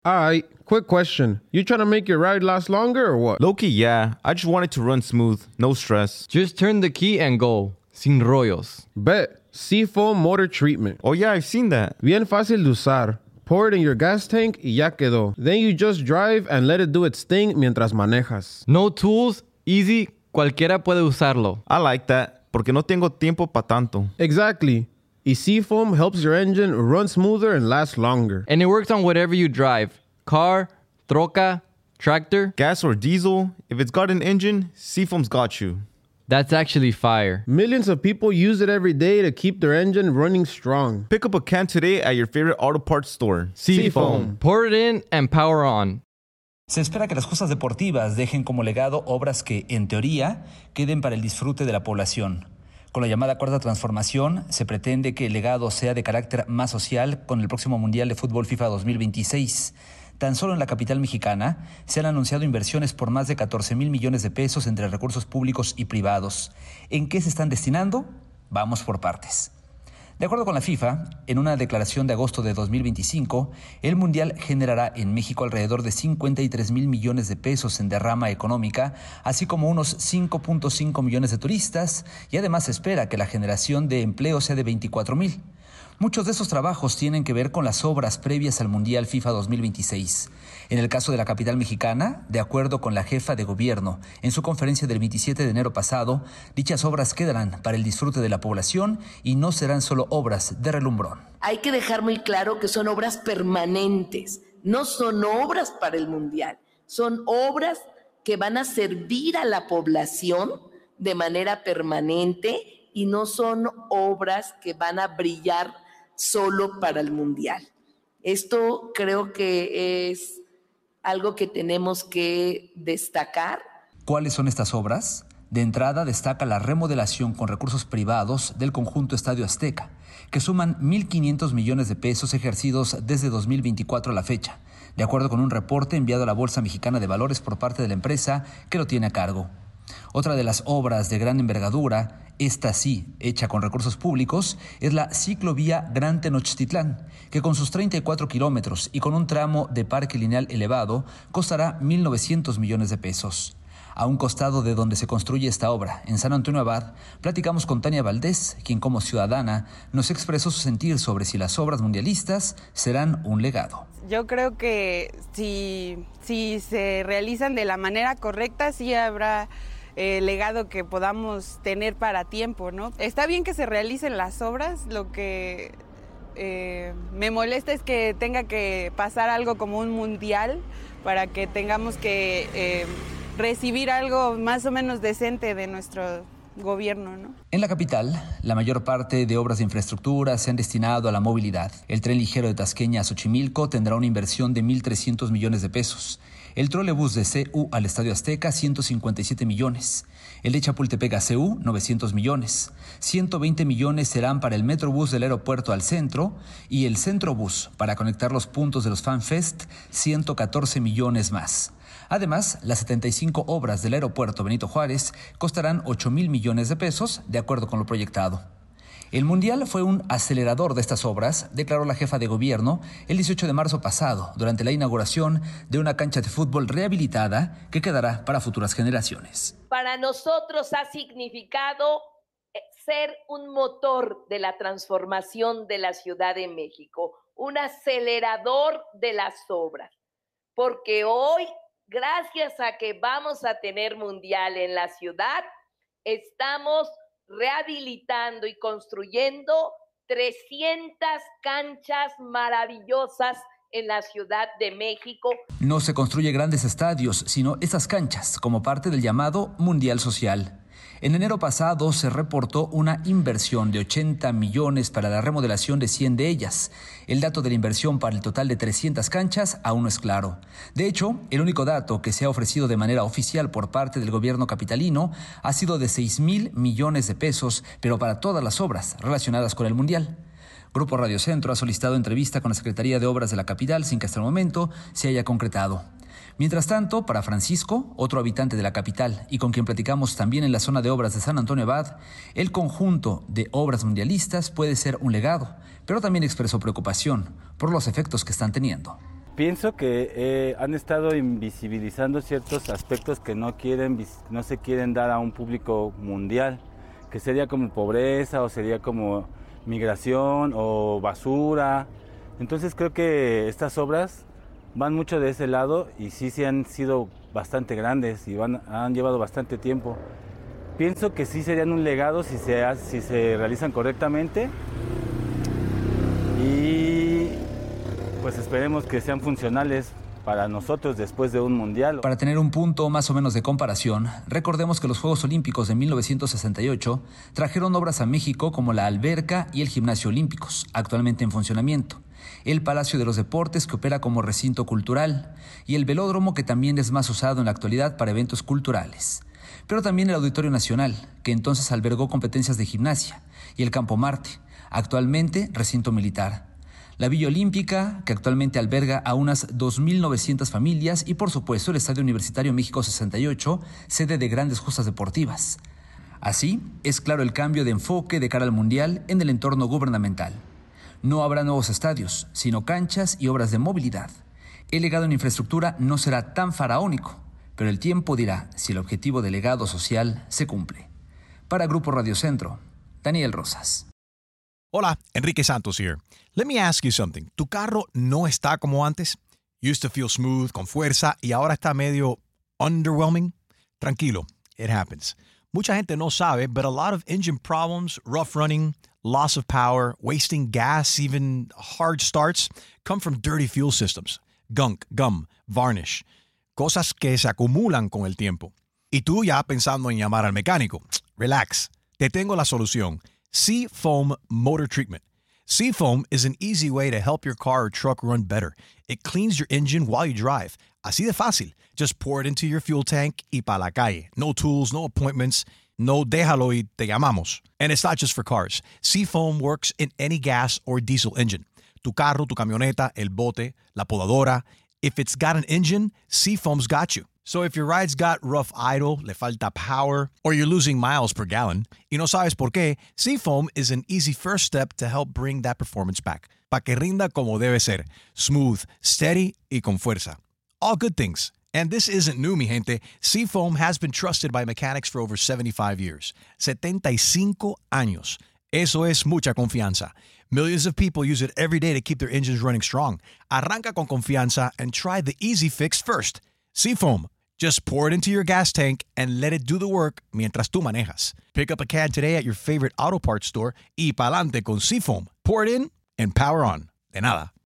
Alright, quick question. You trying to make your ride last longer or what? Low-key, yeah. I just want it to run smooth, no stress. Just turn the key and go. Sin rollos. Bet. Seafoam Motor Treatment. Oh yeah, I've seen that. Bien fácil de usar. Pour it in your gas tank y ya quedó. Then you just drive and let it do its thing mientras manejas. No tools, easy, cualquiera puede usarlo. I like that, porque no tengo tiempo pa' tanto. Exactly. Y Seafoam helps your engine run smoother and last longer. And it works on whatever you drive. Car, troca, tractor. Gas or diesel, if it's got an engine, Seafoam's got you. That's actually fire. Millions of people use it every day to keep their engine running strong. Pick up a can today at your favorite auto parts store. Seafoam. Pour it in and power on. Se espera que las justas deportivas dejen como legado obras que, en teoría, queden para el disfrute de la población. Con la llamada Cuarta Transformación, se pretende que el legado sea de carácter más social con el próximo Mundial de Fútbol FIFA 2026. Tan solo en la capital mexicana se han anunciado inversiones por más de 14,000 millones de pesos entre recursos públicos y privados. ¿En qué se están destinando? Vamos por partes. De acuerdo con la FIFA, en una declaración de agosto de 2025, el Mundial generará en México alrededor de 53,000 millones de pesos en derrama económica, así como unos 5.5 millones de turistas, y además se espera que la generación de empleo sea de 24,000. Muchos de esos trabajos tienen que ver con las obras previas al Mundial FIFA 2026. En el caso de la capital mexicana, de acuerdo con la jefa de gobierno, en su conferencia del 27 de enero pasado, dichas obras quedarán para el disfrute de la población y no serán solo obras de relumbrón. Hay que dejar muy claro que son obras permanentes, no son obras para el Mundial, son obras que van a servir a la población de manera permanente y no son obras que van a brillar solo para el Mundial. Esto creo que es algo que tenemos que destacar. ¿Cuáles son estas obras? De entrada destaca la remodelación con recursos privados del conjunto Estadio Azteca, que suman 1,500 millones de pesos ejercidos desde 2024 a la fecha, de acuerdo con un reporte enviado a la Bolsa Mexicana de Valores por parte de la empresa que lo tiene a cargo. Otra de las obras de gran envergadura, esta sí, hecha con recursos públicos, es la ciclovía Gran Tenochtitlán, que con sus 34 kilómetros y con un tramo de parque lineal elevado, costará 1,900 millones de pesos. A un costado de donde se construye esta obra, en San Antonio Abad, platicamos con Tania Valdés, quien como ciudadana nos expresó su sentir sobre si las obras mundialistas serán un legado. Yo creo que si se realizan de la manera correcta, sí habrá legado que podamos tener para tiempo, ¿no? Está bien que se realicen las obras, lo que me molesta es que tenga que pasar algo como un mundial para que tengamos que recibir algo más o menos decente de nuestro gobierno, ¿no? En la capital, la mayor parte de obras de infraestructura se han destinado a la movilidad. El tren ligero de Tasqueña a Xochimilco tendrá una inversión de 1,300 millones de pesos. El trolebús de CU al Estadio Azteca, 157 millones. El de Chapultepec a CU, 900 millones. 120 millones serán para el Metrobús del aeropuerto al centro y el Centrobús para conectar los puntos de los FanFest, 114 millones más. Además, las 75 obras del aeropuerto Benito Juárez costarán 8,000 millones de pesos, de acuerdo con lo proyectado. El Mundial fue un acelerador de estas obras, declaró la jefa de gobierno el 18 de marzo pasado, durante la inauguración de una cancha de fútbol rehabilitada que quedará para futuras generaciones. Para nosotros ha significado ser un motor de la transformación de la Ciudad de México, un acelerador de las obras, porque hoy, gracias a que vamos a tener Mundial en la ciudad, estamos rehabilitando y construyendo 300 canchas maravillosas en la Ciudad de México. No se construye grandes estadios, sino esas canchas, como parte del llamado Mundial Social. En enero pasado se reportó una inversión de 80 millones para la remodelación de 100 de ellas. El dato de la inversión para el total de 300 canchas aún no es claro. De hecho, el único dato que se ha ofrecido de manera oficial por parte del gobierno capitalino ha sido de 6,000 millones de pesos, pero para todas las obras relacionadas con el Mundial. Grupo Radio Centro ha solicitado entrevista con la Secretaría de Obras de la capital sin que hasta el momento se haya concretado. Mientras tanto, para Francisco, otro habitante de la capital y con quien platicamos también en la zona de obras de San Antonio Abad, el conjunto de obras mundialistas puede ser un legado, pero también expresó preocupación por los efectos que están teniendo. Pienso que han estado invisibilizando ciertos aspectos que no se quieren dar a un público mundial, que sería como pobreza o sería como migración o basura. Entonces creo que estas obras van mucho de ese lado y sí han sido bastante grandes y han llevado bastante tiempo. Pienso que sí serían un legado si se realizan correctamente y pues esperemos que sean funcionales para nosotros después de un mundial. Para tener un punto más o menos de comparación, recordemos que los Juegos Olímpicos de 1968 trajeron obras a México como la alberca y el gimnasio olímpicos, actualmente en funcionamiento, el Palacio de los Deportes, que opera como recinto cultural, y el velódromo, que también es más usado en la actualidad para eventos culturales. Pero también el Auditorio Nacional, que entonces albergó competencias de gimnasia, y el Campo Marte, actualmente recinto militar. La Villa Olímpica, que actualmente alberga a unas 2.900 familias, y por supuesto el Estadio Universitario México 68, sede de grandes justas deportivas. Así, es claro el cambio de enfoque de cara al Mundial en el entorno gubernamental. No habrá nuevos estadios, sino canchas y obras de movilidad. El legado en infraestructura no será tan faraónico, pero el tiempo dirá si el objetivo del legado social se cumple. Para Grupo Radio Centro, Daniel Rosas. Hola, Enrique Santos here. Let me ask you something. ¿Tu carro no está como antes? Used to feel smooth, con fuerza, y ahora está medio underwhelming? Tranquilo, it happens. Mucha gente no sabe, but a lot of engine problems, rough running, loss of power, wasting gas, even hard starts, come from dirty fuel systems. Gunk, gum, varnish. Cosas que se acumulan con el tiempo. Y tú ya pensando en llamar al mecánico. Relax, te tengo la solución. Seafoam Motor Treatment. Seafoam is an easy way to help your car or truck run better. It cleans your engine while you drive. Así de fácil. Just pour it into your fuel tank y pa' la calle. No tools, no appointments. No déjalo y te llamamos. And it's not just for cars. Seafoam works in any gas or diesel engine. Tu carro, tu camioneta, el bote, la podadora. If it's got an engine, Seafoam's got you. So if your ride's got rough idle, le falta power, or you're losing miles per gallon, y no sabes por qué, Seafoam is an easy first step to help bring that performance back. Pa' que rinda como debe ser. Smooth, steady, y con fuerza. All good things. And this isn't new, mi gente. Seafoam has been trusted by mechanics for over 75 years. 75 años. Eso es mucha confianza. Millions of people use it every day to keep their engines running strong. Arranca con confianza and try the easy fix first. Seafoam. Just pour it into your gas tank and let it do the work mientras tú manejas. Pick up a can today at your favorite auto parts store y pa'lante con Seafoam. Pour it in and power on. De nada.